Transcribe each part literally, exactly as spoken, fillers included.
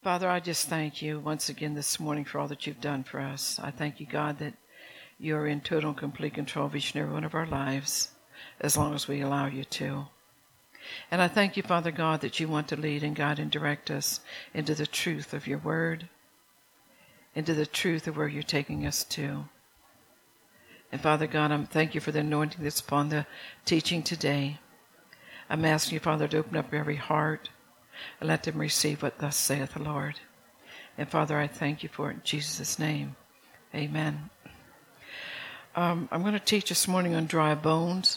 Father, I just thank you once again this morning for all that you've done for us. I thank you, God, that you are in total and complete control of each and every one of our lives, as long as we allow you to. And I thank you, Father God, that you want to lead and guide and direct us into the truth of your word, into the truth of where you're taking us to. And Father God, I thank you for the anointing that's upon the teaching today. I'm asking you, Father, to open up every heart and let them receive what thus saith the Lord. And Father, I thank you for it in Jesus' name. Amen. Um, I'm going to teach this morning on dry bones.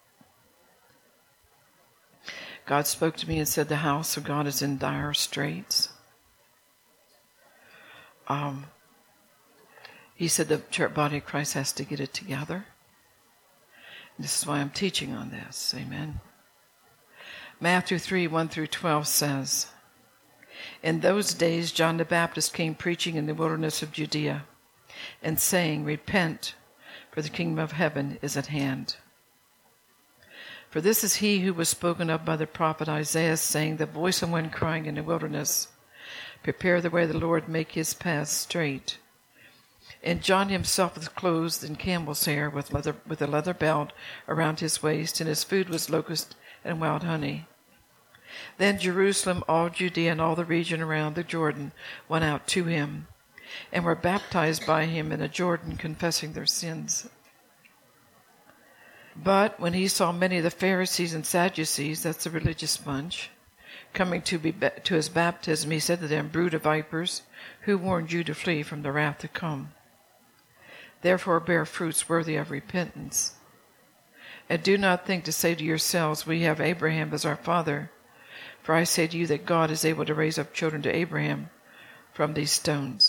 God spoke to me and said the house of God is in dire straits. Um, he said the church body of Christ has to get it together. This is why I'm teaching on this. Amen. Matthew three, one through twelve says, In those days John the Baptist came preaching in the wilderness of Judea, and saying, Repent, for the kingdom of heaven is at hand. For this is he who was spoken of by the prophet Isaiah, saying, The voice of one crying in the wilderness, Prepare the way of the Lord, make his paths straight. And John himself was clothed in camel's hair, with leather, with a leather belt around his waist, and his food was locust and wild honey. Then Jerusalem, all Judea, and all the region around the Jordan went out to him, and were baptized by him in the Jordan, confessing their sins. But when he saw many of the Pharisees and Sadducees, that's the religious bunch, coming to be to his baptism, he said to them, Brood of vipers, who warned you to flee from the wrath to come? Therefore bear fruits worthy of repentance. And do not think to say to yourselves, We have Abraham as our father. For I say to you that God is able to raise up children to Abraham from these stones.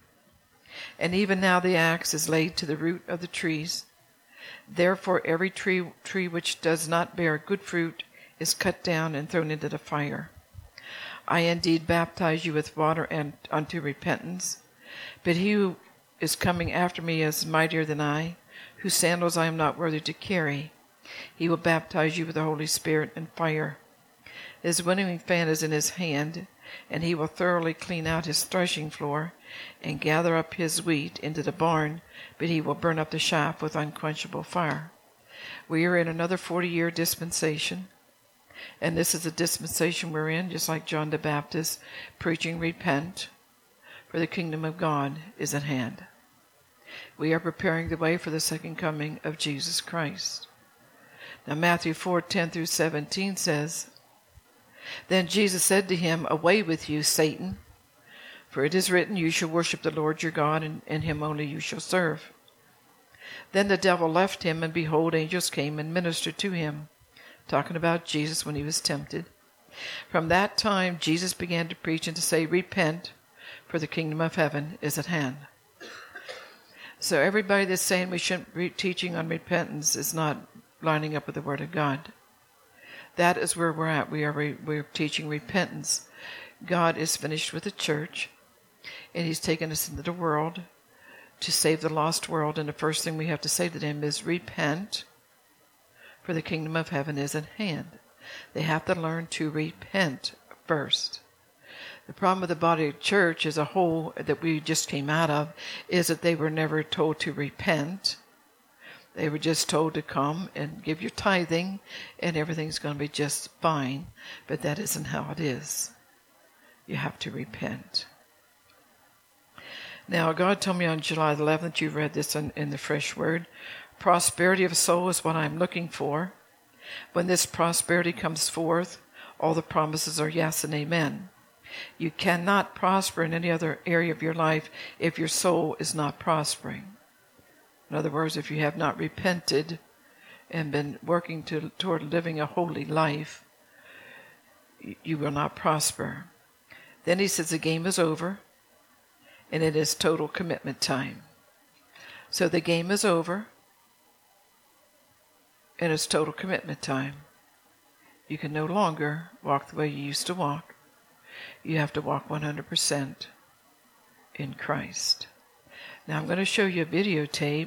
And even now the axe is laid to the root of the trees. Therefore every tree, tree which does not bear good fruit is cut down and thrown into the fire. I indeed baptize you with water and unto repentance, but he who is coming after me is mightier than I, whose sandals I am not worthy to carry. He will baptize you with the Holy Spirit and fire. His winnowing fan is in his hand, and he will thoroughly clean out his threshing floor and gather up his wheat into the barn, but he will burn up the chaff with unquenchable fire. We are in another forty-year dispensation, and this is the dispensation we're in, just like John the Baptist, preaching, Repent, for the kingdom of God is at hand. We are preparing the way for the second coming of Jesus Christ. Now Matthew four, ten through seventeen says, Then Jesus said to him, Away with you, Satan, for it is written, You shall worship the Lord your God, and, and him only you shall serve. Then the devil left him, and behold, angels came and ministered to him, talking about Jesus when he was tempted. From that time, Jesus began to preach and to say, Repent, for the kingdom of heaven is at hand. So everybody that's saying we shouldn't be teaching on repentance is not lining up with the Word of God. That is where we're at. We are re- we're teaching repentance. God is finished with the church, and he's taken us into the world to save the lost world. And the first thing we have to say to them is, Repent, for the kingdom of heaven is at hand. They have to learn to repent first. The problem with the body of church as a whole that we just came out of is that they were never told to repent. They were just told to come and give your tithing and everything's going to be just fine. But that isn't how it is. You have to repent. Now, God told me on July the eleventh, you read this in, in the Fresh Word, prosperity of soul is what I'm looking for. When this prosperity comes forth, all the promises are yes and amen. You cannot prosper in any other area of your life if your soul is not prospering. In other words, if you have not repented and been working to, toward living a holy life, you will not prosper. Then he says the game is over, and it is total commitment time. So the game is over, and it's total commitment time. You can no longer walk the way you used to walk. You have to walk one hundred percent in Christ. Now I'm going to show you a videotape,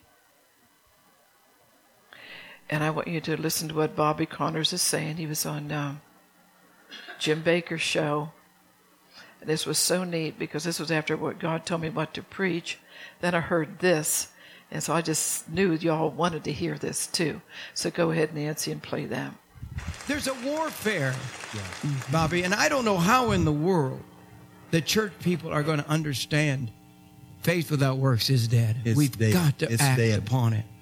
and I want you to listen to what Bobby Connors is saying. He was on um, Jim Bakker's show, And this was so neat because this was after what God told me what to preach. Then I heard this. And so I just knew y'all wanted to hear this too. So go ahead, Nancy, and play that. There's a warfare, yeah. Bobby, and I don't know how in the world the church people are going to understand faith without works is dead. It's We've dead. got to it's act dead. upon it.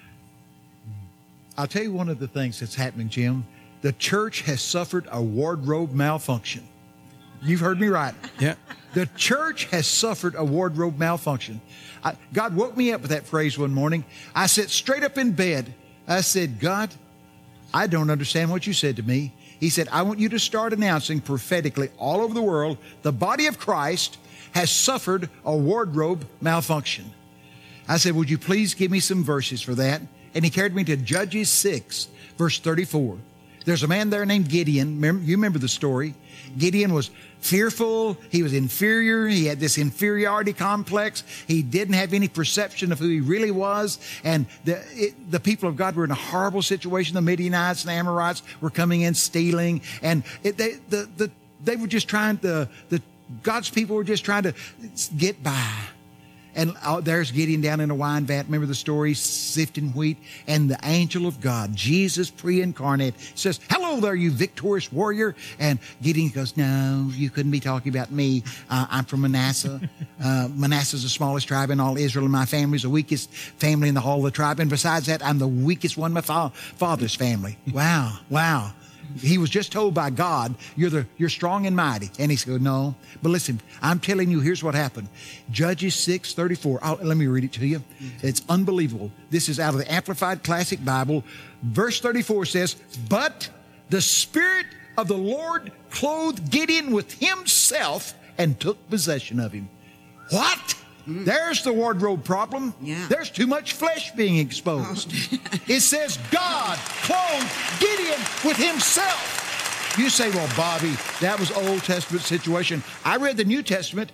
I'll tell you one of the things that's happening, Jim. The church has suffered a wardrobe malfunction. You've heard me right. Yeah. The church has suffered a wardrobe malfunction. I, God woke me up with that phrase one morning. I sat straight up in bed. I said, God, I don't understand what you said to me. He said, I want you to start announcing prophetically all over the world, the body of Christ has suffered a wardrobe malfunction. I said, would you please give me some verses for that? And he carried me to Judges six, verse thirty-four. There's a man there named Gideon. Remember, you remember the story. Gideon was fearful. He was inferior. He had this inferiority complex. He didn't have any perception of who he really was. And the, it, the people of God were in a horrible situation. The Midianites and the Amorites were coming in stealing. And it, they, the, the, they were just trying to, the, God's people were just trying to get by. And oh, there's Gideon down in a wine vat. Remember the story, sifting wheat? And the angel of God, Jesus pre-incarnate, says, hello there, you victorious warrior. And Gideon goes, no, you couldn't be talking about me. Uh, I'm from Manasseh. Uh, Manasseh's the smallest tribe in all Israel, and my family's the weakest family in the whole of the tribe. And besides that, I'm the weakest one in my fa- father's family. Wow, wow. He was just told by God, you're the you're strong and mighty. And he said, no. But listen, I'm telling you, here's what happened. Judges six thirty-four. I'll, let me read it to you. It's unbelievable. This is out of the Amplified Classic Bible. Verse thirty-four says, but the Spirit of the Lord clothed Gideon with himself and took possession of him. What? Mm. There's the wardrobe problem. Yeah. There's too much flesh being exposed. Oh. It says God clothed Gideon with himself. You say, well, Bobby, that was Old Testament situation. I read the New Testament.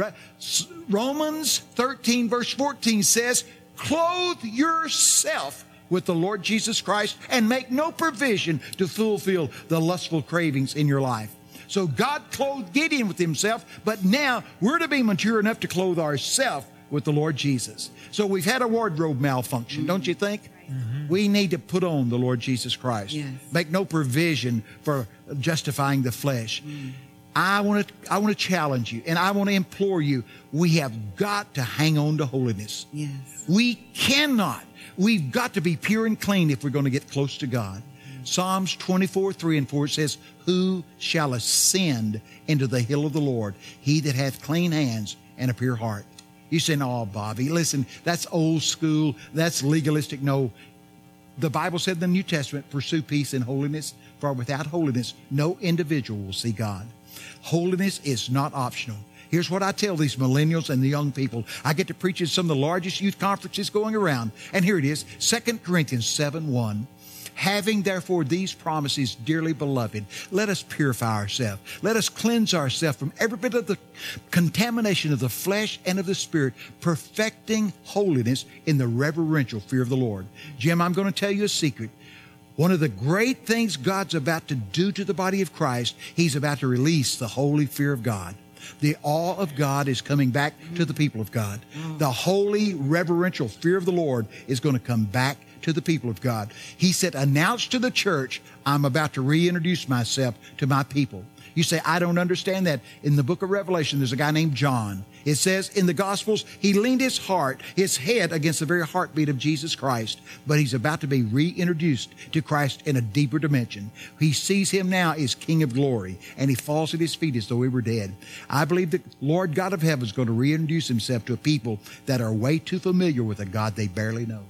Romans thirteen verse fourteen says, clothe yourself with the Lord Jesus Christ and make no provision to fulfill the lustful cravings in your life. So God clothed Gideon with himself, but now we're to be mature enough to clothe ourselves with the Lord Jesus. So we've had a wardrobe malfunction, mm-hmm. don't you think? Mm-hmm. We need to put on the Lord Jesus Christ. Yes. Make no provision for justifying the flesh. Mm. I want to I want to challenge you, and I want to implore you, we have got to hang on to holiness. Yes. We cannot. We've got to be pure and clean if we're going to get close to God. Psalms twenty-four, three and four says, who shall ascend into the hill of the Lord? He that hath clean hands and a pure heart. You say, no, Bobby, listen, that's old school. That's legalistic. No, the Bible said in the New Testament, pursue peace and holiness, for without holiness, no individual will see God. Holiness is not optional. Here's what I tell these millennials and the young people. I get to preach in some of the largest youth conferences going around. And here it is, Second Corinthians seven one. Having therefore these promises, dearly beloved, let us purify ourselves. Let us cleanse ourselves from every bit of the contamination of the flesh and of the spirit, perfecting holiness in the reverential fear of the Lord. Jim, I'm going to tell you a secret. One of the great things God's about to do to the body of Christ, He's about to release the holy fear of God. The awe of God is coming back to the people of God. The holy, reverential fear of the Lord is going to come back to the people of God. He said, announce to the church, I'm about to reintroduce myself to my people. You say, I don't understand that. In the book of Revelation, there's a guy named John. It says in the Gospels, he leaned his heart, his head against the very heartbeat of Jesus Christ, but he's about to be reintroduced to Christ in a deeper dimension. He sees him now as King of glory, and he falls at his feet as though he were dead. I believe the Lord God of heaven is going to reintroduce himself to a people that are way too familiar with a God they barely know.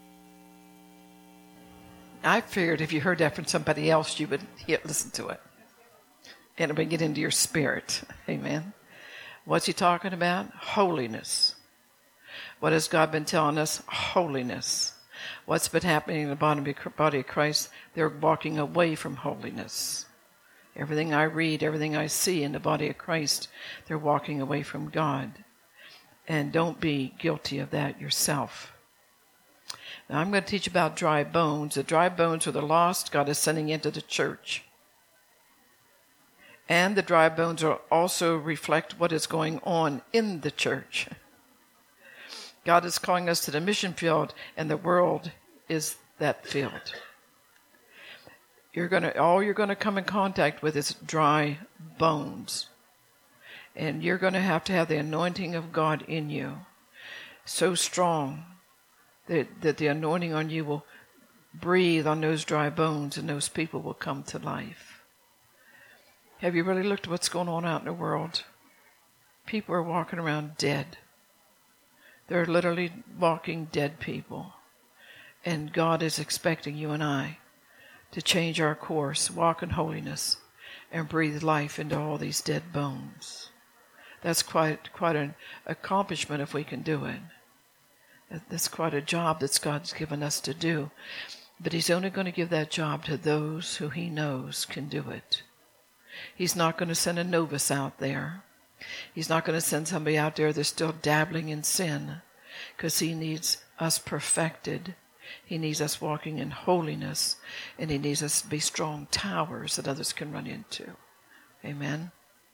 I figured if you heard that from somebody else, you would listen to it. And it would get into your spirit. Amen. What's he talking about? Holiness. What has God been telling us? Holiness. What's been happening in the body of Christ? They're walking away from holiness. Everything I read, everything I see in the body of Christ, they're walking away from God. And don't be guilty of that yourself. Now, I'm going to teach about dry bones. The dry bones are the lost God is sending into the church. And the dry bones are also reflect what is going on in the church. God is calling us to the mission field, and the world is that field. You're going to, all you're going to come in contact with is dry bones. And you're going to have to have the anointing of God in you so strong that, that the anointing on you will breathe on those dry bones and those people will come to life. Have you really looked at what's going on out in the world? People are walking around dead. They're literally walking dead people. And God is expecting you and I to change our course, walk in holiness, and breathe life into all these dead bones. That's quite quite an accomplishment if we can do it. That's quite a job that God's given us to do. But he's only going to give that job to those who he knows can do it. He's not going to send a novice out there. He's not going to send somebody out there that's still dabbling in sin, because he needs us perfected. He needs us walking in holiness, and he needs us to be strong towers that others can run into. Amen.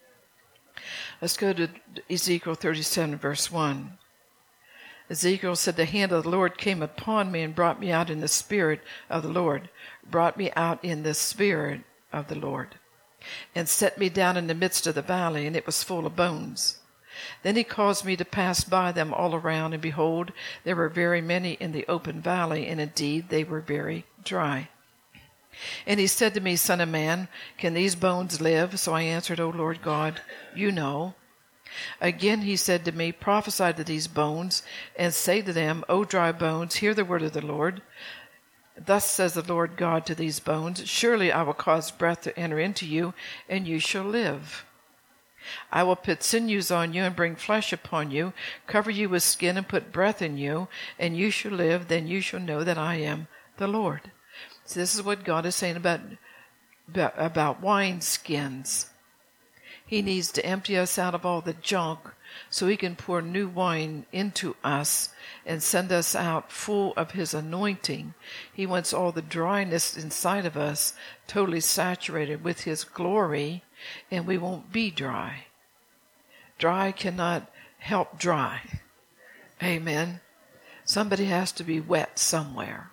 Let's go to Ezekiel thirty-seven, verse one. Ezekiel said, the hand of the Lord came upon me and brought me out in the spirit of the Lord, brought me out in the spirit of the Lord, and set me down in the midst of the valley, and it was full of bones. Then he caused me to pass by them all around, and behold, there were very many in the open valley, and indeed they were very dry. And he said to me, Son of man, can these bones live? So I answered, O Lord God, you know. Again he said to me, prophesy to these bones, and say to them, O dry bones, hear the word of the Lord. Thus says the Lord God to these bones, surely I will cause breath to enter into you, and you shall live. I will put sinews on you and bring flesh upon you, cover you with skin and put breath in you, and you shall live. Then you shall know that I am the Lord. So this is what God is saying about, about, about wine skins. He needs to empty us out of all the junk so he can pour new wine into us and send us out full of his anointing. He wants all the dryness inside of us totally saturated with his glory, and we won't be dry. Dry cannot help dry. Amen. Somebody has to be wet somewhere.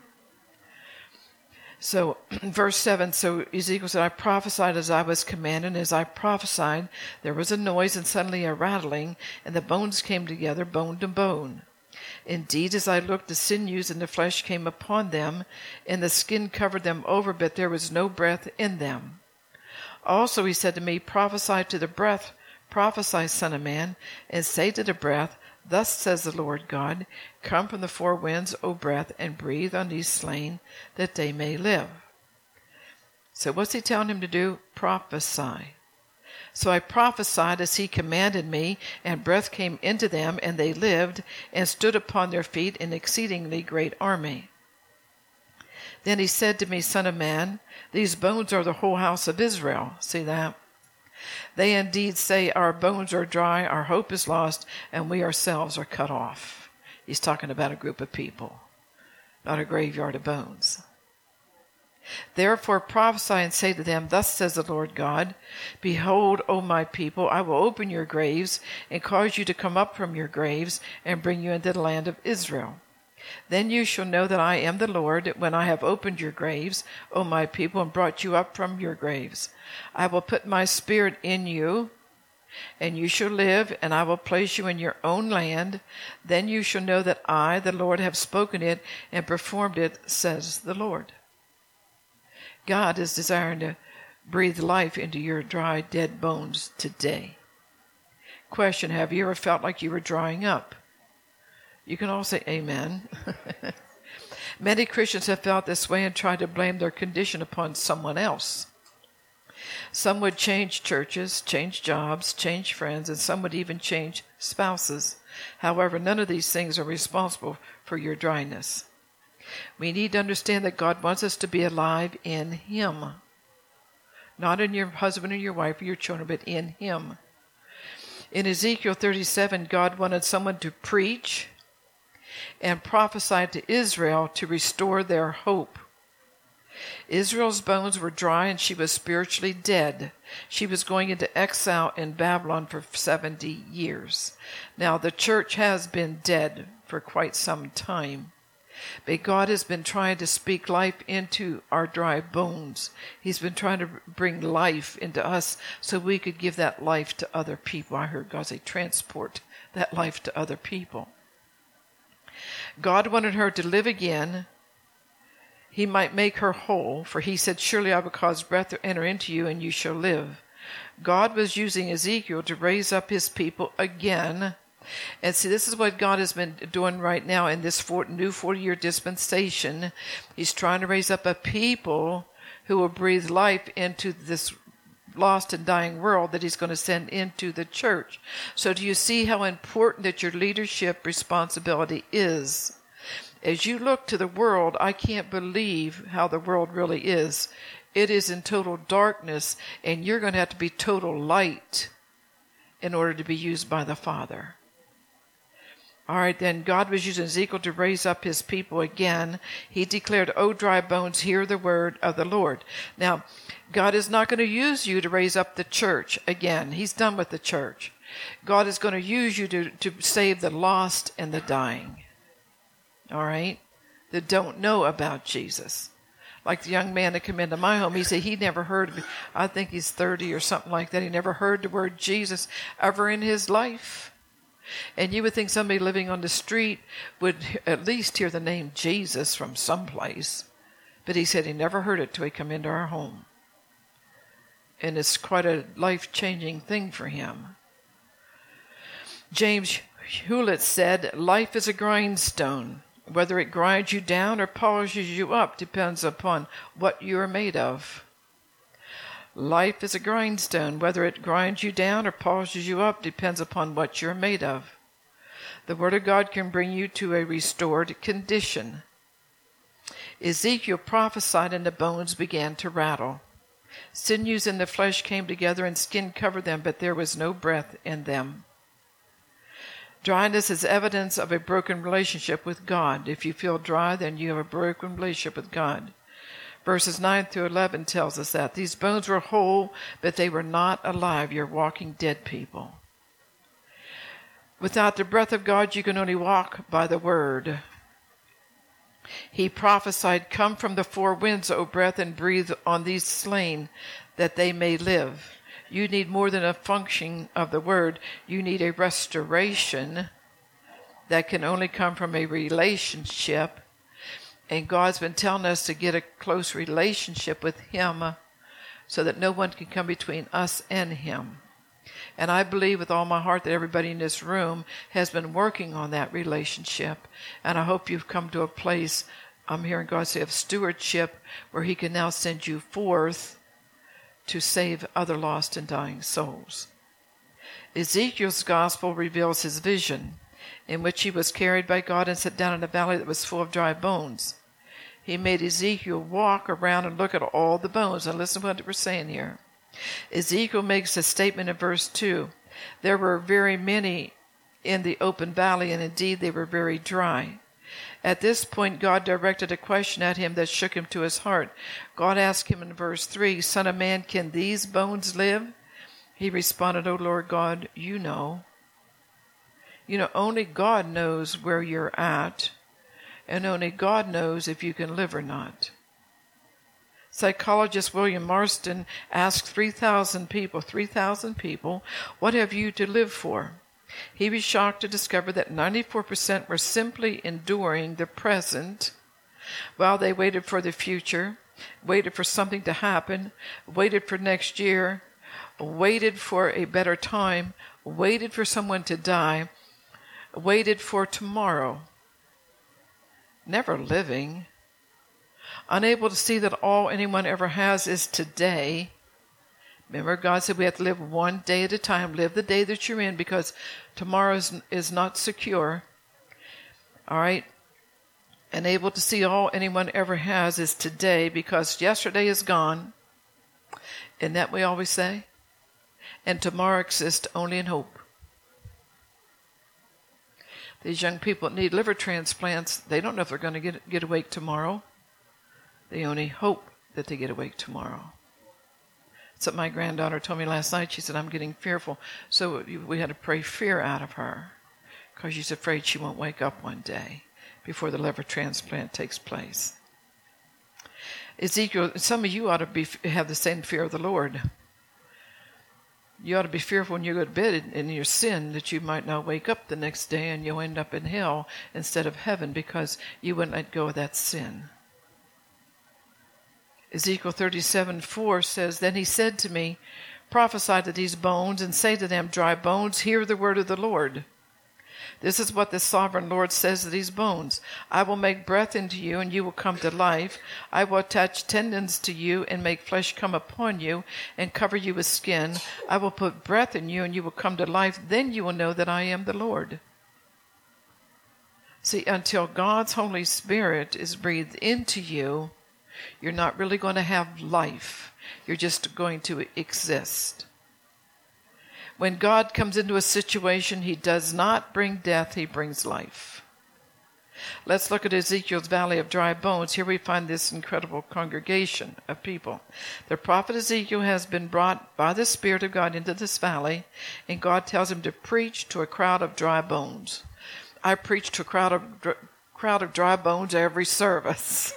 So, verse seven, so Ezekiel said, I prophesied as I was commanded, and as I prophesied, there was a noise and suddenly a rattling, and the bones came together, bone to bone. Indeed, as I looked, the sinews and the flesh came upon them, and the skin covered them over, but there was no breath in them. Also he said to me, prophesy to the breath, prophesy, son of man, and say to the breath, thus says the Lord God, come from the four winds, O breath, and breathe on these slain, that they may live. So what's he telling him to do? Prophesy. So I prophesied as he commanded me, and breath came into them, and they lived, and stood upon their feet, an exceedingly great army. Then he said to me, Son of man, these bones are the whole house of Israel. See that? They indeed say, our bones are dry, our hope is lost, and we ourselves are cut off. He's talking about a group of people, not a graveyard of bones. Therefore prophesy and say to them, thus says the Lord God, behold, O my people, I will open your graves and cause you to come up from your graves and bring you into the land of Israel. Then you shall know that I am the Lord when I have opened your graves, O my people, and brought you up from your graves. I will put my spirit in you, and you shall live, and I will place you in your own land. Then you shall know that I, the Lord, have spoken it and performed it, says the Lord. God is desiring to breathe life into your dry, dead bones today. Question, have you ever felt like you were drying up? You can all say amen. Many Christians have felt this way and tried to blame their condition upon someone else. Some would change churches, change jobs, change friends, and some would even change spouses. However, none of these things are responsible for your dryness. We need to understand that God wants us to be alive in him. Not in your husband or your wife or your children, but in him. In Ezekiel thirty-seven, God wanted someone to preach and prophesy to Israel to restore their hope. Israel's bones were dry and she was spiritually dead. She was going into exile in Babylon for seventy years. Now, the church has been dead for quite some time. But God has been trying to speak life into our dry bones. He's been trying to bring life into us so we could give that life to other people. I heard God say, transport that life to other people. God wanted her to live again. He might make her whole, for he said, surely I will cause breath to enter into you, and you shall live. God was using Ezekiel to raise up his people again. And see, this is what God has been doing right now in this new forty-year dispensation. He's trying to raise up a people who will breathe life into this lost and dying world that he's going to send into the church. So do you see how important that your leadership responsibility is? As you look to the world, I can't believe how the world really is. It is in total darkness, and you're going to have to be total light in order to be used by the Father. All right, then God was using Ezekiel to raise up his people again. He declared, O dry bones, hear the word of the Lord. Now, God is not going to use you to raise up the church again. He's done with the church. God is going to use you to, to save the lost and the dying. All right, that don't know about Jesus. Like the young man that came into my home, he said he never heard of it. I think he's thirty or something like that. He never heard the word Jesus ever in his life. And you would think somebody living on the street would at least hear the name Jesus from someplace. But he said he never heard it till he come into our home. And it's quite a life-changing thing for him. James Hewlett said, life is a grindstone. Whether it grinds you down or polishes you up depends upon what you are made of. Life is a grindstone. Whether it grinds you down or polishes you up depends upon what you're made of. The Word of God can bring you to a restored condition. Ezekiel prophesied and the bones began to rattle. Sinews in the flesh came together and skin covered them, but there was no breath in them. Dryness is evidence of a broken relationship with God. If you feel dry, then you have a broken relationship with God. Verses nine through eleven tells us that. These bones were whole, but they were not alive. You're walking dead people. Without the breath of God, you can only walk by the word. He prophesied, come from the four winds, O breath, and breathe on these slain, that they may live. You need more than a function of the word. You need a restoration that can only come from a relationship. And God's been telling us to get a close relationship with him so that no one can come between us and him. And I believe with all my heart that everybody in this room has been working on that relationship. And I hope you've come to a place, I'm hearing God say, of stewardship, where he can now send you forth to save other lost and dying souls. Ezekiel's gospel reveals his vision, in which he was carried by God and set down in a valley that was full of dry bones. He made Ezekiel walk around and look at all the bones. And listen to what we're saying here. Ezekiel makes a statement in verse two. There were very many in the open valley, and indeed they were very dry. At this point, God directed a question at him that shook him to his heart. God asked him in verse three, Son of man, can these bones live? He responded, O Lord God, you know. You know, only God knows where you're at, and only God knows if you can live or not. Psychologist William Marston asked three thousand people, three thousand people, what have you to live for? He was shocked to discover that ninety-four percent were simply enduring the present while they waited for the future, waited for something to happen, waited for next year, waited for a better time, waited for someone to die, waited for tomorrow. Never living. Unable to see that all anyone ever has is today. Remember, God said we have to live one day at a time. Live the day that you're in, because tomorrow is, is not secure. All right? And able to see all anyone ever has is today, because yesterday is gone. Isn't that what we always say? And tomorrow exists only in hope. These young people that need liver transplants, they don't know if they're going to get, get awake tomorrow. They only hope that they get awake tomorrow. That's what my granddaughter told me last night. She said, I'm getting fearful. So we had to pray fear out of her because she's afraid she won't wake up one day before the liver transplant takes place. Ezekiel, some of you ought to be have the same fear of the Lord. You ought to be fearful when you go to bed in your sin that you might not wake up the next day and you'll end up in hell instead of heaven because you wouldn't let go of that sin. Ezekiel thirty-seven four says, Then he said to me, Prophesy to these bones and say to them, Dry bones, hear the word of the Lord. This is what the sovereign Lord says to these bones. I will make breath into you, and you will come to life. I will attach tendons to you and make flesh come upon you and cover you with skin. I will put breath in you, and you will come to life. Then you will know that I am the Lord. See, until God's Holy Spirit is breathed into you, you're not really going to have life. You're just going to exist. When God comes into a situation, he does not bring death, he brings life. Let's look at Ezekiel's valley of dry bones. Here we find this incredible congregation of people. The prophet Ezekiel has been brought by the Spirit of God into this valley, and God tells him to preach to a crowd of dry bones. I preach to a crowd of, dr- crowd of dry bones every service.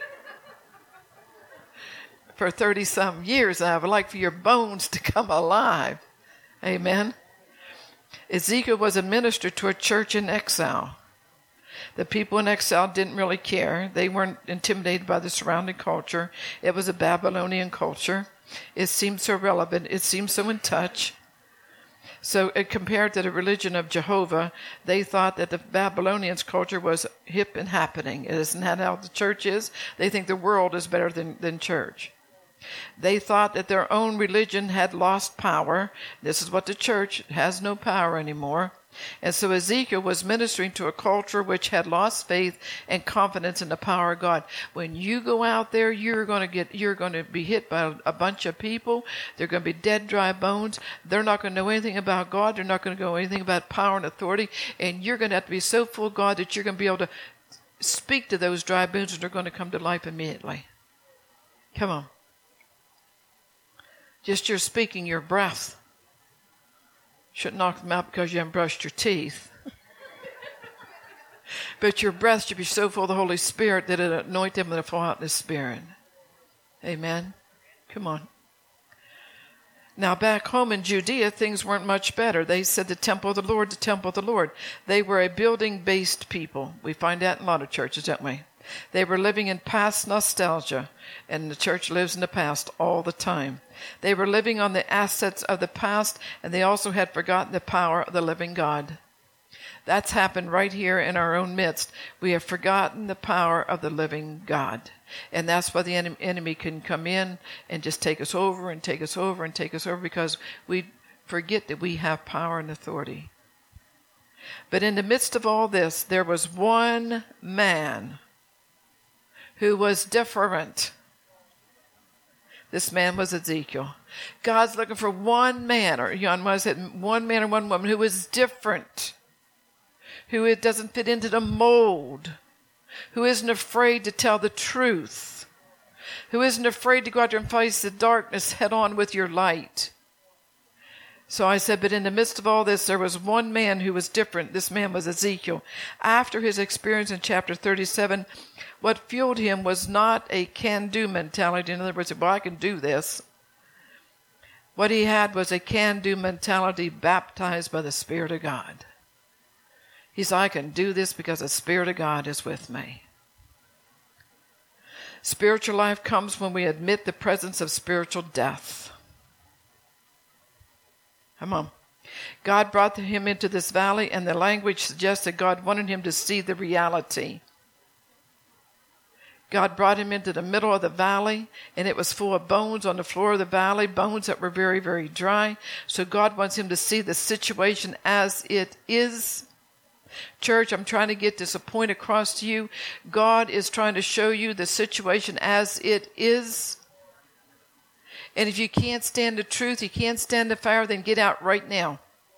For thirty-some years, I would like for your bones to come alive. Amen. Ezekiel was a minister to a church in exile. The people in exile didn't really care. They weren't intimidated by the surrounding culture. It was a Babylonian culture. It seemed so relevant. It seemed so in touch. So uh, compared to the religion of Jehovah, they thought that the Babylonians' culture was hip and happening. Isn't that how the church is? They think the world is better than, than church. They thought that their own religion had lost power. This is what the church has no power anymore. And so Ezekiel was ministering to a culture which had lost faith and confidence in the power of God. When you go out there, you're going to get, you're going to be hit by a bunch of people. They're going to be dead, dry bones. They're not going to know anything about God. They're not going to know anything about power and authority. And you're going to have to be so full of God that you're going to be able to speak to those dry bones and they're going to come to life immediately. Come on. Just your speaking, your breath shouldn't knock them out because you haven't brushed your teeth. But your breath should be so full of the Holy Spirit that it anoint them and they'll fall out in the Spirit. Amen. Come on. Now back home in Judea, things weren't much better. They said the temple of the Lord, the temple of the Lord. They were a building-based people. We find that in a lot of churches, don't we? They were living in past nostalgia, and the church lives in the past all the time. They were living on the assets of the past, and they also had forgotten the power of the living God. That's happened right here in our own midst. We have forgotten the power of the living God. And that's why the enemy can come in and just take us over and take us over and take us over because we forget that we have power and authority. But in the midst of all this, there was one man who was different. This man was Ezekiel. God's looking for one man, or you know, I said one man or one woman who is different, who it doesn't fit into the mold, who isn't afraid to tell the truth, who isn't afraid to go out there and face the darkness head on with your light. So I said, but in the midst of all this, there was one man who was different. This man was Ezekiel. After his experience in chapter thirty-seven, what fueled him was not a can-do mentality. In other words, well, I can do this. What he had was a can-do mentality baptized by the Spirit of God. He said, I can do this because the Spirit of God is with me. Spiritual life comes when we admit the presence of spiritual death. Come on. God brought him into this valley, and the language suggests that God wanted him to see the reality. God brought him into the middle of the valley, and it was full of bones on the floor of the valley, bones that were very, very dry. So God wants him to see the situation as it is. Church, I'm trying to get this a point across to you. God is trying to show you the situation as it is. And if you can't stand the truth, you can't stand the fire, then get out right now.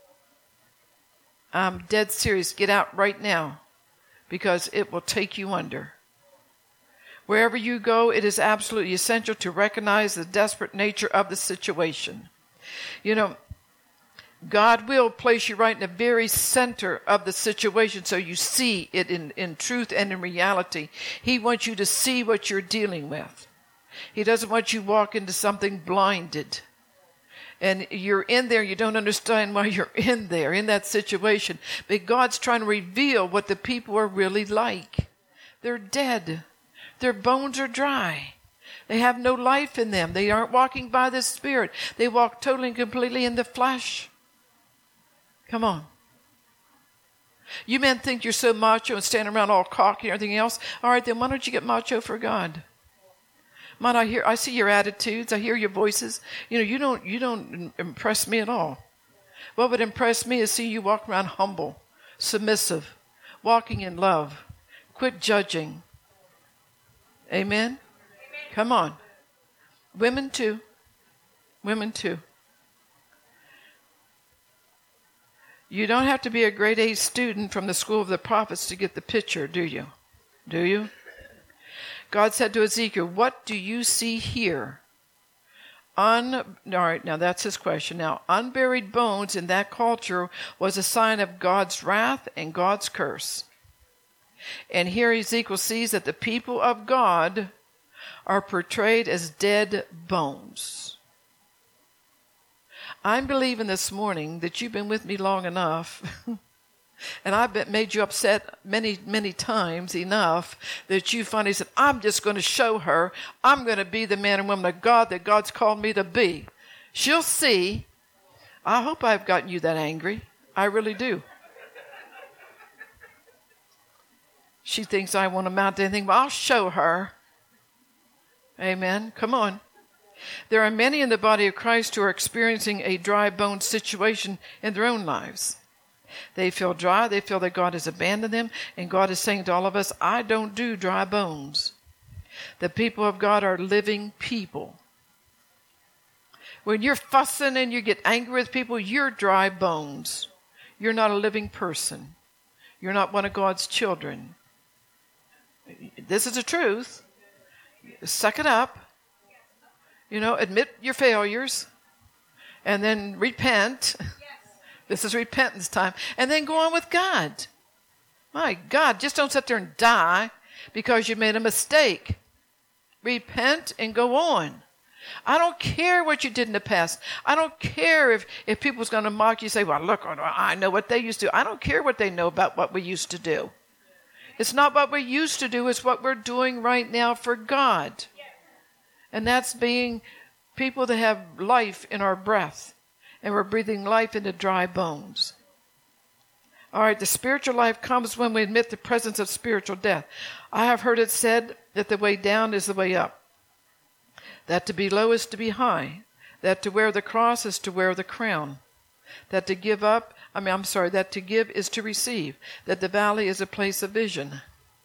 I'm dead serious. Get out right now because it will take you under. Wherever you go, it is absolutely essential to recognize the desperate nature of the situation. You know, God will place you right in the very center of the situation so you see it in, in truth and in reality. He wants you to see what you're dealing with. He doesn't want you to walk into something blinded. And you're in there, you don't understand why you're in there, in that situation. But God's trying to reveal what the people are really like. They're dead. Their bones are dry. They have no life in them. They aren't walking by the Spirit. They walk totally and completely in the flesh. Come on. You men think you're so macho and standing around all cocky and everything else. All right, then why don't you get macho for God? Man, I hear, I see your attitudes. I hear your voices. You know, you don't, you don't impress me at all. What would impress me is see you walk around humble, submissive, walking in love. Quit judging. Amen? Amen? Come on. Women too. Women too. You don't have to be a grade A student from the school of the prophets to get the picture, do you? Do you? God said to Ezekiel, what do you see here? Un, all right, now that's his question. Now, unburied bones in that culture was a sign of God's wrath and God's curse. And here Ezekiel sees that the people of God are portrayed as dead bones. I'm believing this morning that you've been with me long enough, and I've made you upset many, many times enough that you finally said, I'm just going to show her. I'm going to be the man and woman of God that God's called me to be. She'll see. I hope I've gotten you that angry. I really do. She thinks I won't amount to anything, but I'll show her. Amen. Come on. There are many in the body of Christ who are experiencing a dry bone situation in their own lives. They feel dry. They feel that God has abandoned them. And God is saying to all of us, I don't do dry bones. The people of God are living people. When you're fussing and you get angry with people, you're dry bones. You're not a living person. You're not one of God's children. This is the truth. Suck it up. You know, admit your failures. And then repent. Yes. This is repentance time. And then go on with God. My God, just don't sit there and die because you made a mistake. Repent and go on. I don't care what you did in the past. I don't care if, if people's going to mock you and say, well, look, I know what they used to do. I don't care what they know about what we used to do. It's not what we used to do. It's what we're doing right now for God. And that's being people that have life in our breath. And we're breathing life into dry bones. All right, the spiritual life comes when we admit the presence of spiritual death. I have heard it said that the way down is the way up. That to be low is to be high. That to wear the cross is to wear the crown. That to give up, I mean, I'm sorry, that to give is to receive. That the valley is a place of vision.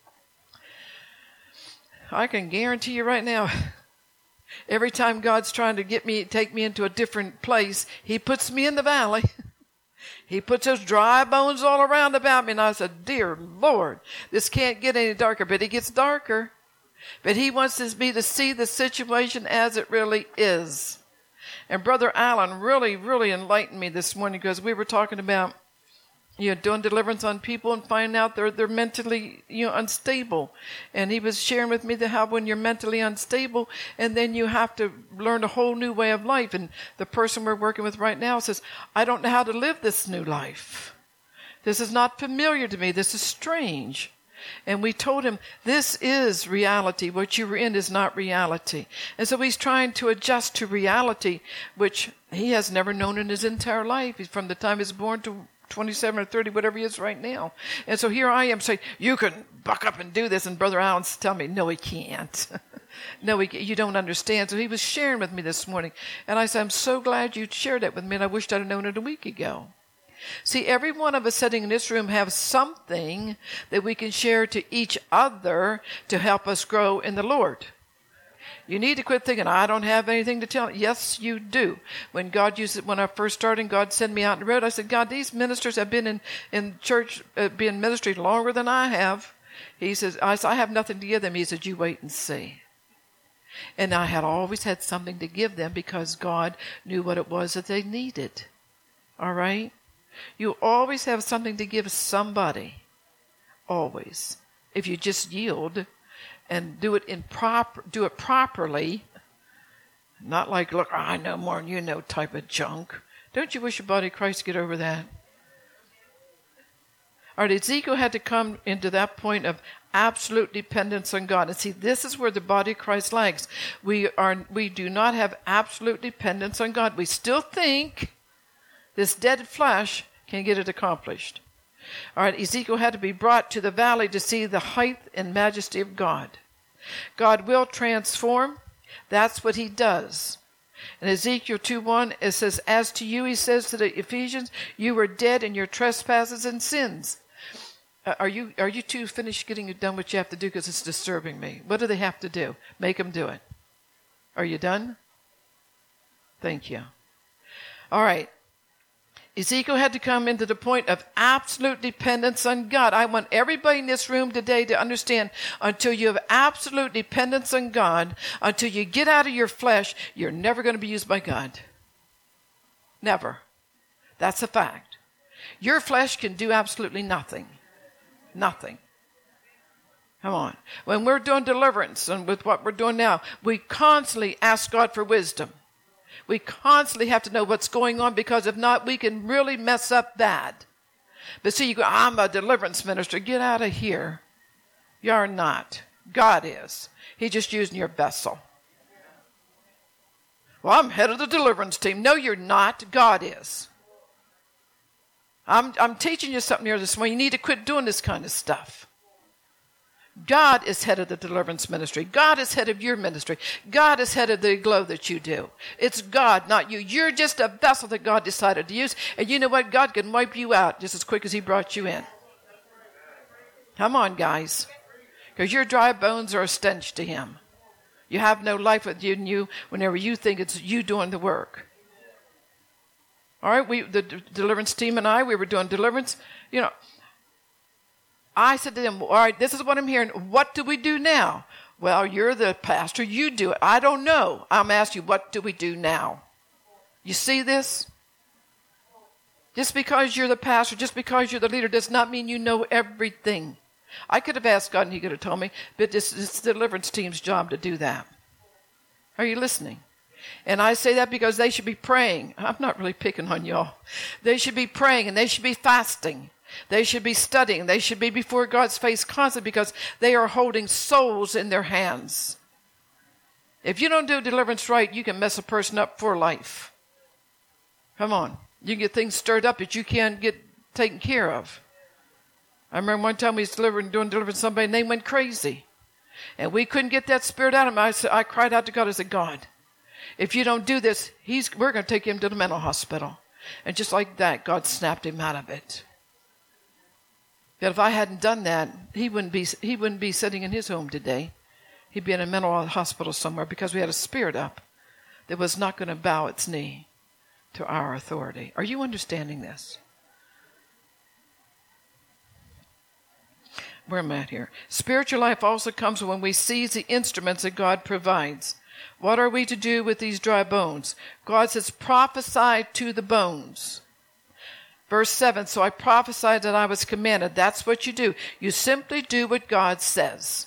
I can guarantee you right now, every time God's trying to get me, take me into a different place, He puts me in the valley. He puts those dry bones all around about me. And I said, dear Lord, this can't get any darker. But it gets darker. But He wants me to see the situation as it really is. And Brother Allen really, really enlightened me this morning because we were talking about, you know, doing deliverance on people and finding out they're they're mentally, you know, unstable. And he was sharing with me that how when you're mentally unstable, and then you have to learn a whole new way of life. And the person we're working with right now says, I don't know how to live this new life. This is not familiar to me. This is strange. And we told him, this is reality. What you were in is not reality. And so he's trying to adjust to reality, which he has never known in his entire life. He's from the time he was born to twenty-seven or thirty, whatever he is right now. And so here I am saying, you can buck up and do this. And Brother Allen's telling me, no, he can't. no, he, you don't understand. So he was sharing with me this morning. And I said, I'm so glad you shared that with me. And I wished I'd have known it a week ago. See, every one of us sitting in this room have something that we can share to each other to help us grow in the Lord. You need to quit thinking, I don't have anything to tell. Yes, you do. When God used it, when I first started, God sent me out on the road. I said, God, these ministers have been in, in church, uh, been in ministry longer than I have. He says, I said, I have nothing to give them. He said, you wait and see. And I had always had something to give them because God knew what it was that they needed. All right? You always have something to give somebody. Always. If you just yield and do it in proper, do it properly, not like, look, I know more than you know type of junk. Don't you wish your body of Christ get over that? All right, Ezekiel had to come into that point of absolute dependence on God. And see, this is where the body of Christ lags. We are, we do not have absolute dependence on God. We still think this dead flesh can get it accomplished. All right, Ezekiel had to be brought to the valley to see the height and majesty of God. God will transform. That's what he does. In Ezekiel two one, it says, as to you, he says to the Ephesians, you were dead in your trespasses and sins. Uh, are you are you two finished getting done what you have to do? Because it's disturbing me. What do they have to do? Make them do it. Are you done? Thank you. All right. Ezekiel had to come into the point of absolute dependence on God. I want everybody in this room today to understand, until you have absolute dependence on God, until you get out of your flesh, you're never going to be used by God. Never. That's a fact. Your flesh can do absolutely nothing. Nothing. Come on. When we're doing deliverance, and with what we're doing now, we constantly ask God for wisdom. We constantly have to know what's going on, because if not, we can really mess up bad. But see, you go, I'm a deliverance minister. Get out of here. You're not. God is. He's just using your vessel. Well, I'm head of the deliverance team. No, you're not. God is. I'm, I'm teaching you something here this morning. You need to quit doing this kind of stuff. God is head of the deliverance ministry. God is head of your ministry. God is head of the glow that you do. It's God, not you. You're just a vessel that God decided to use. And you know what? God can wipe you out just as quick as he brought you in. Come on, guys. Because your dry bones are a stench to him. You have no life within you whenever you think it's you doing the work. All right, we the d- deliverance team and I, we were doing deliverance. You know, I said to them, all right, this is what I'm hearing. What do we do now? Well, you're the pastor. You do it. I don't know. I'm asking you, what do we do now? You see this? Just because you're the pastor, just because you're the leader, does not mean you know everything. I could have asked God and he could have told me, but this is the deliverance team's job to do that. Are you listening? And I say that because they should be praying. I'm not really picking on y'all. They should be praying and they should be fasting. They should be studying. They should be before God's face constantly, because they are holding souls in their hands. If you don't do deliverance right, you can mess a person up for life. Come on. You can get things stirred up that you can't get taken care of. I remember one time we was delivering, doing deliverance to somebody, and they went crazy. And we couldn't get that spirit out of them. I, said, I cried out to God. I said, God, if you don't do this, he's, we're going to take him to the mental hospital. And just like that, God snapped him out of it. But if I hadn't done that, he wouldn't be he wouldn't be sitting in his home today. He'd be in a mental hospital somewhere, because we had a spirit up that was not going to bow its knee to our authority. Are you understanding this? Where am I at here? Spiritual life also comes when we seize the instruments that God provides. What are we to do with these dry bones? God says, prophesy to the bones. Verse seven, so I prophesied that I was commanded. That's what you do. You simply do what God says.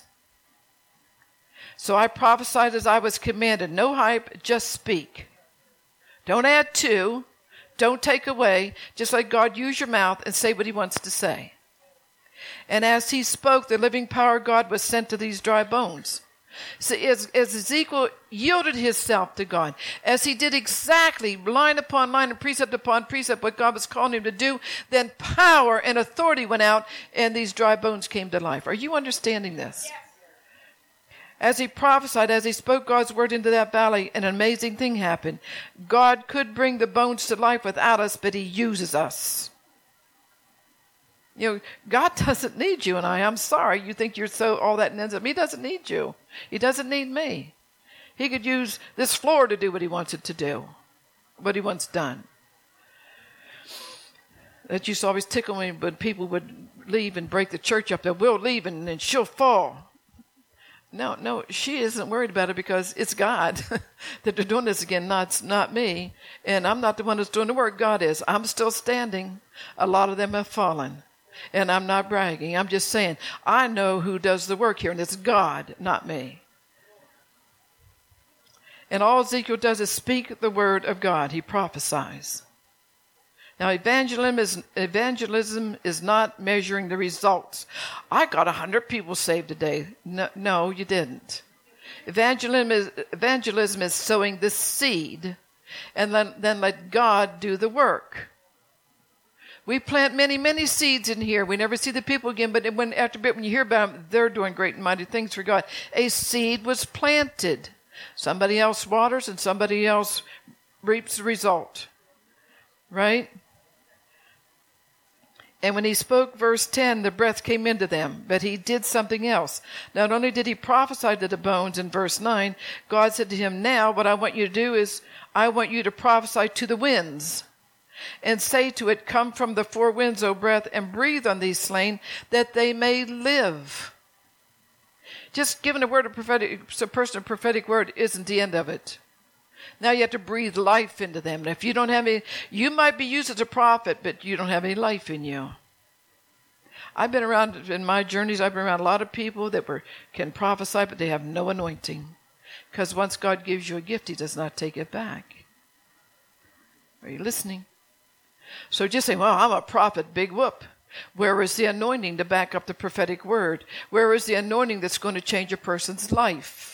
So I prophesied as I was commanded. No hype, just speak. Don't add to. Don't take away. Just let God use your mouth and say what he wants to say. And as he spoke, the living power of God was sent to these dry bones. So as, as Ezekiel yielded himself to God, as he did exactly line upon line and precept upon precept what God was calling him to do, then power and authority went out and these dry bones came to life. Are you understanding this? Yes. As he prophesied, as he spoke God's word into that valley, an amazing thing happened. God could bring the bones to life without us, but he uses us. You know, God doesn't need you and I. I'm sorry you think you're so all that and ends up. He doesn't need you. He doesn't need me. He could use this floor to do what he wants it to do, what he wants done. That used to always tickle me when people would leave and break the church up, that we'll leave and then she'll fall. No, no, she isn't worried about it because it's God that they're doing this again, not, not me. And I'm not the one that's doing the work. God is. I'm still standing. A lot of them have fallen. And I'm not bragging. I'm just saying, I know who does the work here, and it's God, not me. And all Ezekiel does is speak the word of God. He prophesies. Now, evangelism is, evangelism is not measuring the results. I got one hundred people saved today. No, no, you didn't. Evangelism is, evangelism is sowing the seed, and then, then let God do the work. We plant many, many seeds in here. We never see the people again, but when after a bit, when you hear about them, they're doing great and mighty things for God. A seed was planted. Somebody else waters, and somebody else reaps the result. Right? And when he spoke, verse ten, the breath came into them, but he did something else. Not only did he prophesy to the bones in verse nine, God said to him, now what I want you to do is, I want you to prophesy to the winds, and say to it, come from the four winds, O breath, and breathe on these slain, that they may live. Just giving a word of prophetic, a person a prophetic word isn't the end of it. Now you have to breathe life into them. And if you don't have any, you might be used as a prophet, but you don't have any life in you. I've been around, in my journeys, I've been around a lot of people that were can prophesy, but they have no anointing. Because once God gives you a gift, he does not take it back. Are you listening? So just saying, well, I'm a prophet, big whoop. Where is the anointing to back up the prophetic word? Where is the anointing that's going to change a person's life?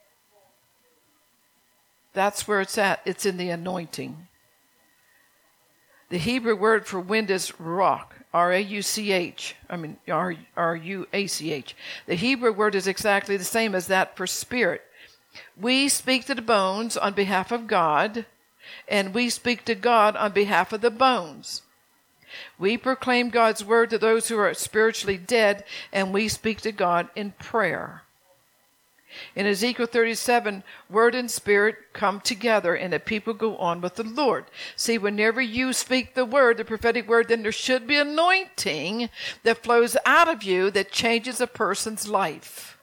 That's where it's at. It's in the anointing. The Hebrew word for wind is ruach, R A U C H. I mean, R U A C H. The Hebrew word is exactly the same as that for spirit. We speak to the bones on behalf of God, and we speak to God on behalf of the bones. We proclaim God's word to those who are spiritually dead, and we speak to God in prayer. In Ezekiel thirty-seven, word and spirit come together, and the people go on with the Lord. See, whenever you speak the word, the prophetic word, then there should be anointing that flows out of you that changes a person's life.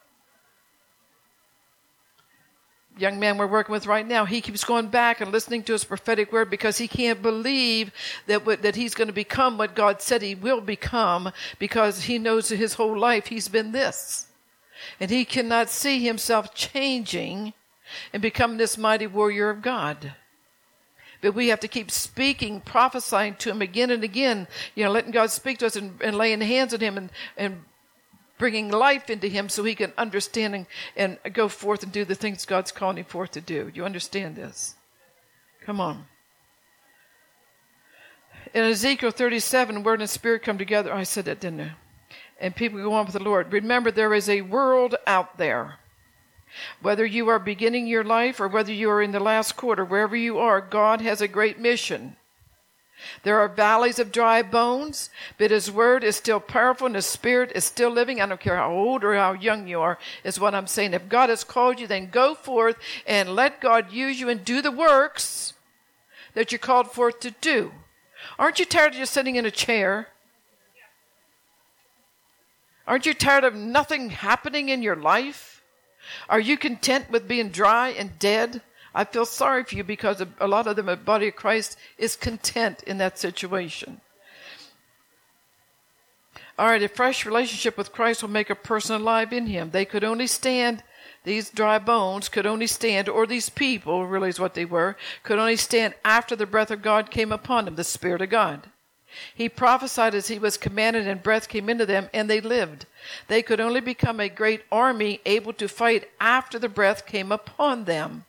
Young man we're working with right now, he keeps going back and listening to his prophetic word because he can't believe that what, that he's going to become what God said he will become, because he knows that his whole life he's been this. And he cannot see himself changing and becoming this mighty warrior of God. But we have to keep speaking, prophesying to him again and again, you know, letting God speak to us and, and laying hands on him and, and bringing life into him so he can understand and, and go forth and do the things God's calling him forth to do. You understand this? Come on. In Ezekiel thirty-seven, word and spirit come together. Oh, I said that, didn't I? And people go on with the Lord. Remember, there is a world out there. Whether you are beginning your life or whether you are in the last quarter, wherever you are, God has a great mission. There are valleys of dry bones, but his word is still powerful and his spirit is still living. I don't care how old or how young you are, is what I'm saying. If God has called you, then go forth and let God use you and do the works that you're called forth to do. Aren't you tired of just sitting in a chair? Aren't you tired of nothing happening in your life? Are you content with being dry and dead? I feel sorry for you because a lot of them, the body of Christ, is content in that situation. All right, a fresh relationship with Christ will make a person alive in him. They could only stand, these dry bones could only stand, or these people, really is what they were, could only stand after the breath of God came upon them, the Spirit of God. He prophesied as he was commanded, and breath came into them, and they lived. They could only become a great army able to fight after the breath came upon them.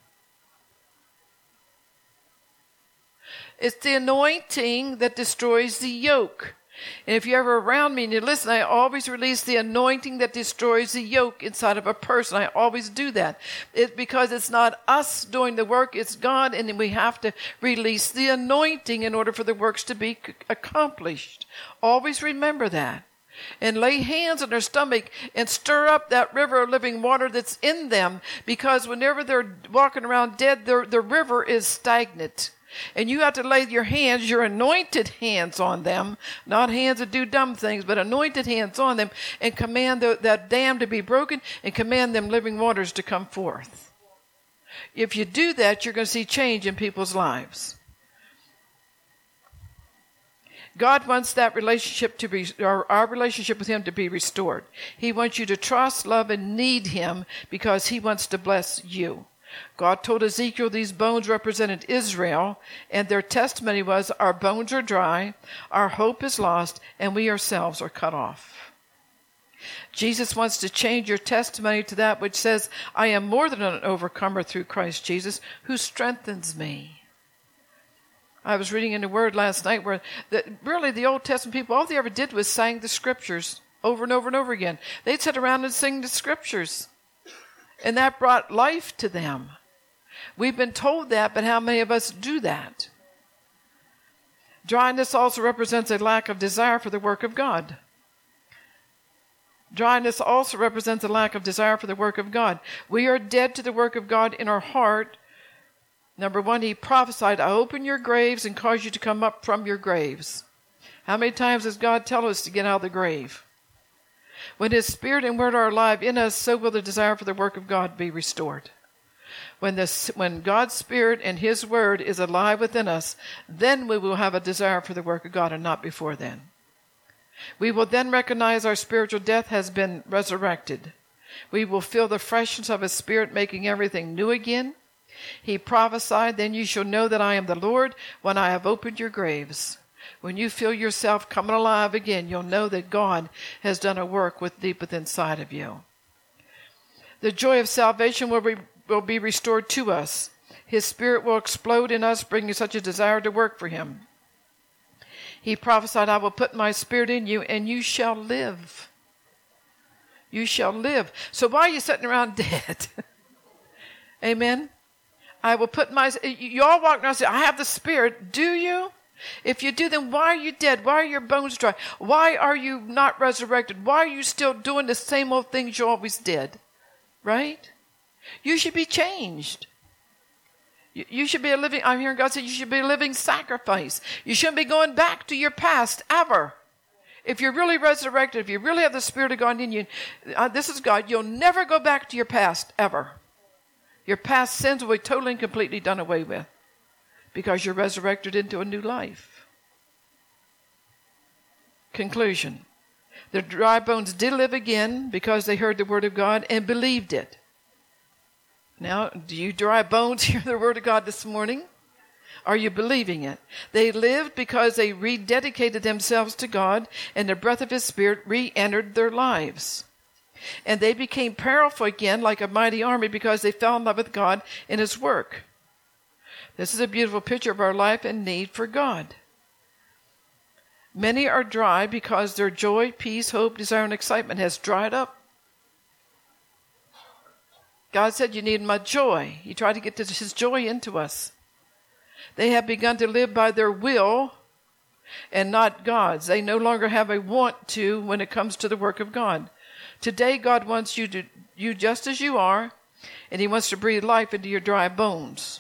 It's the anointing that destroys the yoke. And if you're ever around me and you listen, I always release the anointing that destroys the yoke inside of a person. I always do that. It's because it's not us doing the work, it's God, and we have to release the anointing in order for the works to be accomplished. Always remember that. And lay hands on their stomach and stir up that river of living water that's in them, because whenever they're walking around dead, their, the river is stagnant. And you have to lay your hands, your anointed hands on them, not hands that do dumb things, but anointed hands on them, and command the, that dam to be broken and command them living waters to come forth. If you do that, you're going to see change in people's lives. God wants that relationship to be, or our relationship with him to be restored. He wants you to trust, love, and need him because he wants to bless you. God told Ezekiel these bones represented Israel, and their testimony was, our bones are dry, our hope is lost, and we ourselves are cut off. Jesus wants to change your testimony to that which says, I am more than an overcomer through Christ Jesus, who strengthens me. I was reading in the Word last night where that really the Old Testament people, all they ever did was sang the Scriptures over and over and over again. They'd sit around and sing the Scriptures. And that brought life to them. We've been told that, but how many of us do that? Dryness also represents a lack of desire for the work of God. Dryness also represents a lack of desire for the work of God. We are dead to the work of God in our heart. Number one, he prophesied, I open your graves and cause you to come up from your graves. How many times does God tell us to get out of the grave? When his Spirit and Word are alive in us, so will the desire for the work of God be restored. When, this, when God's Spirit and his Word is alive within us, then we will have a desire for the work of God, and not before then. We will then recognize our spiritual death has been resurrected. We will feel the freshness of his Spirit making everything new again. He prophesied, then you shall know that I am the Lord when I have opened your graves. When you feel yourself coming alive again, you'll know that God has done a work with deep within inside of you. The joy of salvation will be, will be restored to us. His Spirit will explode in us, bringing such a desire to work for him. He prophesied, I will put my Spirit in you, and you shall live. You shall live. So why are you sitting around dead? Amen? I will put my... You all walk around and say, I have the Spirit. Do you? If you do, then why are you dead? Why are your bones dry? Why are you not resurrected? Why are you still doing the same old things you always did? Right? You should be changed. You, you should be a living, I'm hearing God say, you should be a living sacrifice. You shouldn't be going back to your past ever. If you're really resurrected, if you really have the Spirit of God in you, uh, this is God, you'll never go back to your past ever. Your past sins will be totally and completely done away with, because you're resurrected into a new life. Conclusion. The dry bones did live again because they heard the word of God and believed it. Now, do you dry bones hear the word of God this morning? Are you believing it? They lived because they rededicated themselves to God, and the breath of his Spirit re-entered their lives. And they became powerful again like a mighty army because they fell in love with God and his work. This is a beautiful picture of our life and need for God. Many are dry because their joy, peace, hope, desire, and excitement has dried up. God said you need my joy. He tried to get his joy into us. They have begun to live by their will and not God's. They no longer have a want to when it comes to the work of God. Today, God wants you to you just as you are, and he wants to breathe life into your dry bones.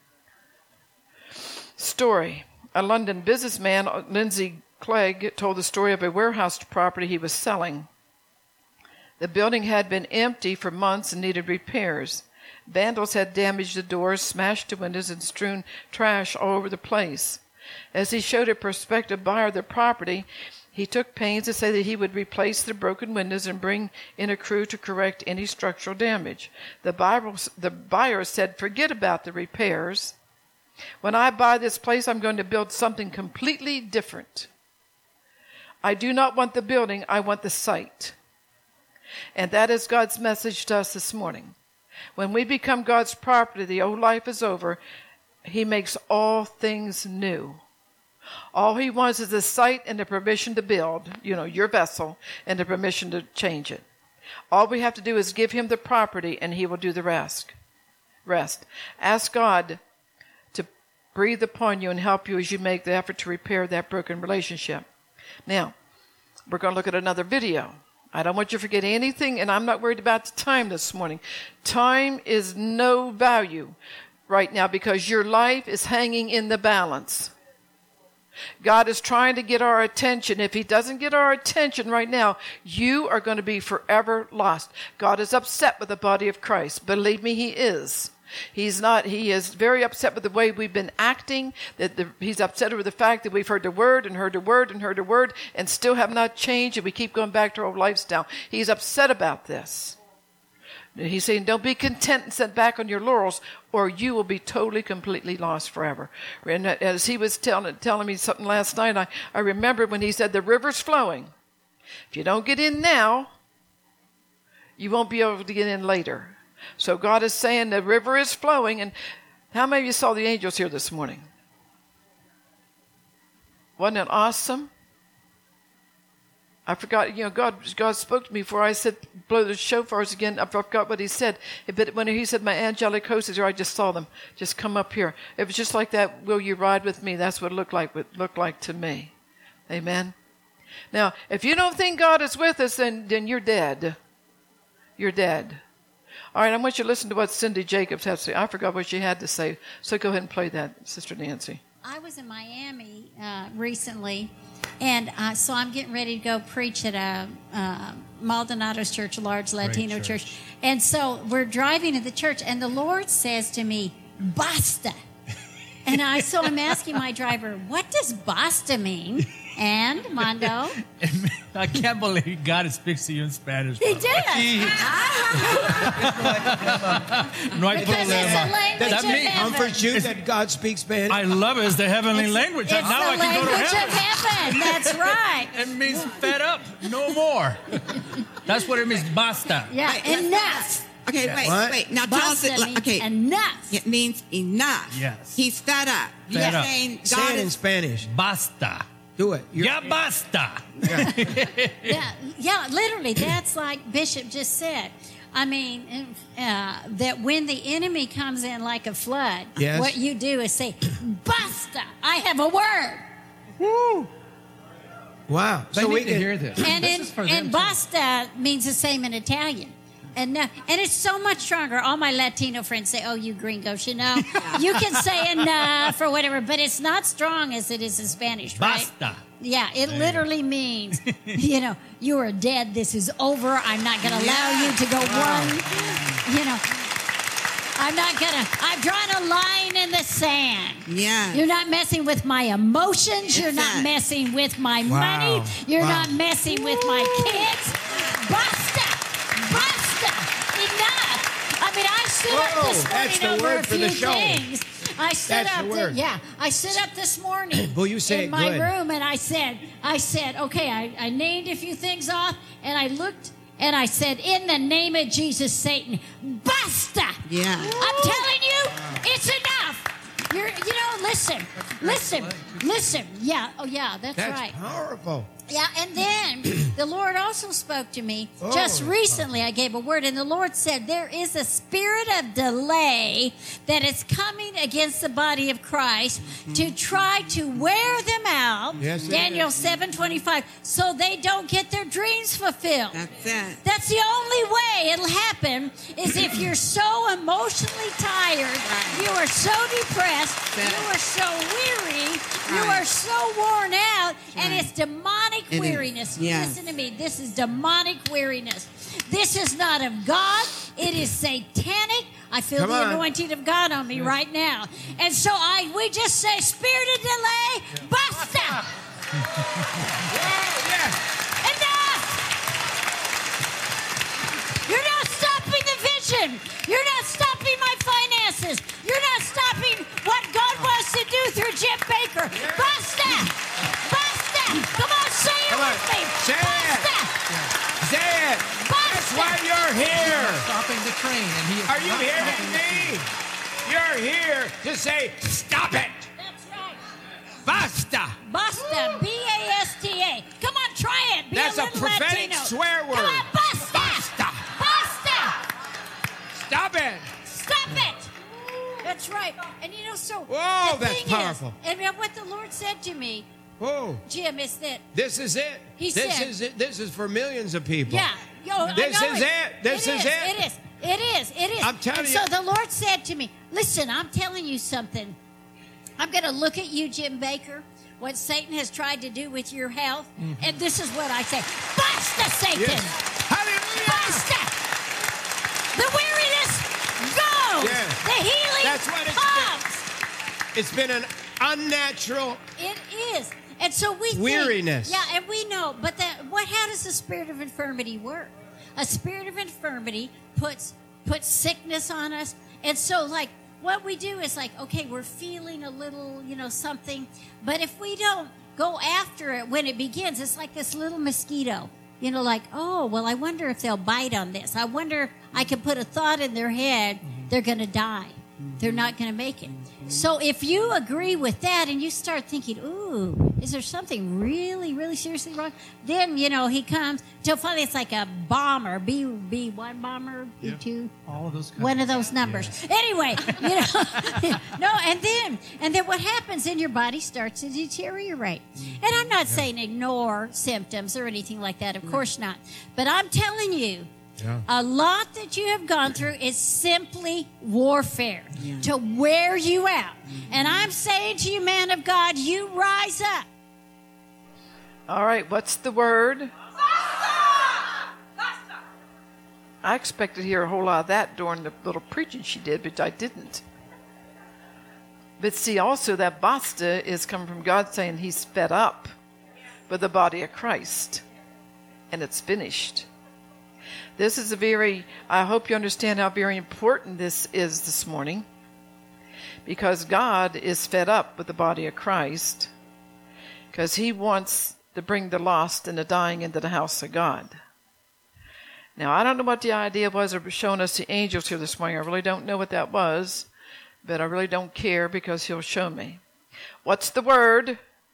Story. A London businessman, Lindsay Clegg, told the story of a warehouse property he was selling. The building had been empty for months and needed repairs. Vandals had damaged the doors, smashed the windows, and strewn trash all over the place. As he showed a prospective buyer the property, he took pains to say that he would replace the broken windows and bring in a crew to correct any structural damage. The buyer, the buyer said, forget about the repairs. When I buy this place, I'm going to build something completely different. I do not want the building, I want the site. And that is God's message to us this morning. When we become God's property, the old life is over. He makes all things new. All he wants is the site and the permission to build, you know, your vessel, and the permission to change it. All we have to do is give him the property, and he will do the rest. Rest. Ask God to breathe upon you and help you as you make the effort to repair that broken relationship. Now, we're going to look at another video. I don't want you to forget anything, and I'm not worried about the time this morning. Time is no value. right now because your life is hanging in the balance. God is trying to get our attention. If he doesn't get our attention right now, you are going to be forever lost. God is upset with the body of Christ. Believe me, he is. He's not, he is very upset with the way we've been acting. That the, he's upset with the fact that we've heard the word and heard the word and heard the word and still have not changed, and we keep going back to our old lifestyle. He's upset about this. He's saying, don't be content and sit back on your laurels, or you will be totally, completely lost forever. And as he was telling, telling me something last night, I, I remember when he said, the river's flowing. If you don't get in now, you won't be able to get in later. So God is saying the river is flowing. And how many of you saw the angels here this morning? Wasn't it awesome? I forgot, you know, God God spoke to me before I said, blow the shofars again. I forgot what he said. But when he said, my angelic host is here, I just saw them just come up here. It was just like that, will you ride with me? That's what it looked like, what it looked like to me. Amen? Now, if you don't think God is with us, then, then you're dead. You're dead. All right, I want you to listen to what Cindy Jacobs had to say. I forgot what she had to say. So go ahead and play that, Sister Nancy. I was in Miami uh, recently, and uh, so I'm getting ready to go preach at a uh, Maldonado's church, a large Latino church. church. And so we're driving to the church, and the Lord says to me, "Basta." And I, so I'm asking my driver, what does basta mean? And, Mondo? I can't believe God speaks to you in Spanish. He did. No hay Because it's problema. the language That of means- heaven. Comforts you that God speaks Spanish. I love it. It's the heavenly It's, language. it's now the I can go to language heaven. of heaven. That's right. It means fed up. No more. That's what it means. Basta. Yeah, Wait, let's enough. Okay, wait, What? wait. Now tell us Basta it. means Okay, enough. it means enough. Yes. He's fed up. You're Fed up. saying Say God it in is. Spanish. Basta. Do it. You're- Ya basta. Yeah, yeah, literally, that's like Bishop just said. I mean, uh, that when the enemy comes in like a flood, Yes. what you do is say, "Basta! I have a word." Woo. Wow. They so need we to can, hear this. And This in, is for them, and too. basta means the same in Italian. And uh, and it's so much stronger. All my Latino friends say, "Oh, you gringos, you know, you can say enough or whatever," but it's not strong as it is in Spanish, right? Basta. Yeah, it literally means, you know, you are dead. This is over. I'm not going to allow you to go one. You know, I'm not going to. I've drawn a line in the sand. Yeah. You're not messing with my emotions. You're not that. messing with my Wow. money. You're Wow. not messing with my kids. Basta! Basta! Enough! I mean, I stood Whoa, up this that's morning the over word a for the few show. things. I stood That's up. the th- word. yeah, I stood up this morning. Well, you say in it my good. room, and I said, I said, okay, I, I named a few things off, and I looked, and I said, in the name of Jesus, Satan, basta! Yeah. I'm telling you, it's enough. You're, you know, listen, listen, listen. Yeah, oh yeah, that's, That's right. powerful. Yeah, and then the Lord also spoke to me Oh, just that's recently. I gave a word, and the Lord said there is a spirit of delay that is coming against the body of Christ to try to wear them out. Yes, it Daniel seven twenty five, so they don't get their dreams fulfilled. That's it. That's the only way it'll happen is if you're so emotionally tired, you are so depressed, you are so weary, you Right. are so worn out, and Right. it's demonic It is. weariness. Yes. Listen to me. This is demonic weariness. This is not of God. It is satanic. I feel Come the on. anointing of God on me right now. And so I we just say, spirit of delay, basta! Yes. Enough! You're not stopping the vision. You're not stopping my finances. You're not stopping what God wants to do through Jim Baker. Basta! Basta! Come on, say it Come on. with me. Say it. Basta! Say it. That's why you're here. Stopping the train, and he is Are you not hearing stopping the train. me? You're here to say, stop it. That's right. Basta. Basta. B A S T A. Come on, try it. Be That's a a little prophetic Latino. swear word. Come on, basta. Basta. Basta. Stop it. Stop it! That's right. And you know, so Whoa, the that's thing powerful. Is, and what the Lord said to me, Whoa. Jim, is that This is it. He this said- is it. This is for millions of people. yeah, yo, This I know is it. This it is is. it. It is. It is. It is. I'm telling and you- So the Lord said to me, listen, I'm telling you something. I'm going to look at you, Jim Baker, what Satan has tried to do with your health. Mm-hmm. And this is what I say. Basta, Satan. Yes. Hallelujah. Basta. The weariness goes. Yes. The healing That's what it's comes. been. It's been an unnatural. It is. And so we think- Weariness. yeah, and we know. But that, what? How does the spirit of infirmity work? A spirit of infirmity puts puts sickness on us. And so, like, what we do is like, okay, we're feeling a little, you know, something. But if we don't go after it when it begins, it's like this little mosquito. You know, like, oh, well, I wonder if they'll bite on this. I wonder if I can put a thought in their head, they're going to die. They're not going to make it. So if you agree with that and you start thinking, ooh, is there something really, really seriously wrong? Then, you know, he comes till finally it's like a bomber, B, B one bomber, B two. All of those. One of those numbers. Yes. Anyway, you know, no, and then, and then what happens in your body starts to deteriorate. And I'm not saying ignore symptoms or anything like that. Of course not. But I'm telling you, Yeah. a lot that you have gone through is simply warfare to wear you out. And I'm saying to you, man of God, you rise up. All right, what's the word? I expected to hear a whole lot of that during the little preaching she did, but I didn't. But see, also that basta is coming from God saying he's fed up with the body of Christ. And it's finished. This is a very, I hope you understand how very important this is this morning. Because God is fed up with the body of Christ. Because he wants to bring the lost and the dying into the house of God. Now, I don't know what the idea was of showing us the angels here this morning. I really don't know what that was. But I really don't care because he'll show me. What's the word?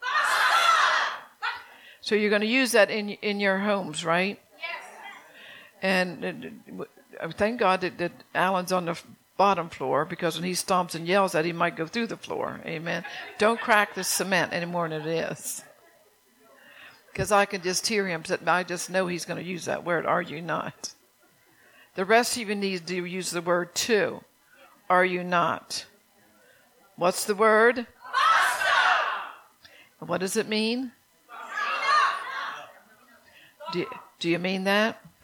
So you're going to use that in in your homes, right? And uh, thank God that, that Alan's on the bottom floor, because when he stomps and yells at, he might go through the floor. Amen. Don't crack the cement any more than it is. Because I can just hear him. I just know he's going to use that word. Are you not? The rest of you need to use the word too. Are you not? What's the word? What does it mean? Do, do you mean that?